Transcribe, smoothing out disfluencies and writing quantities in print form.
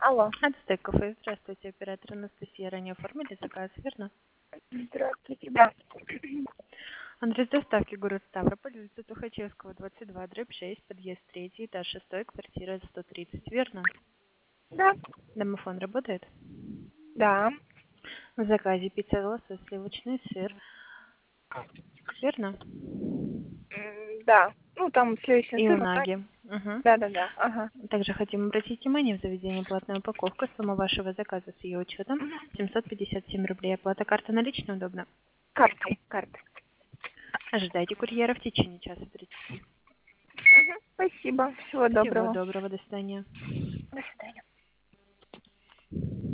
Алло. Ацтек кафе. Здравствуйте, оператор Анастасия. Ранее оформили заказ, верно? Здравствуйте, да. Адрес доставки город Ставрополь, улица Тухачевского, 22/6, подъезд 3, этаж 6, квартира 130, верно? Да. Домофон работает? Да. В заказе пицца, лосось, сливочный сыр, верно? Да. Ну, там сливочный И сыр. унаги. Угу. Да. Ага. Также хотим обратить внимание, в заведении платная упаковка, сумма вашего заказа с ее учетом Мгм. 757 рублей. Оплата карта наличная удобно? Картой. Ожидайте курьера в течение часа 30. Спасибо. Всего Всего доброго. доброго, до свидания. До свидания.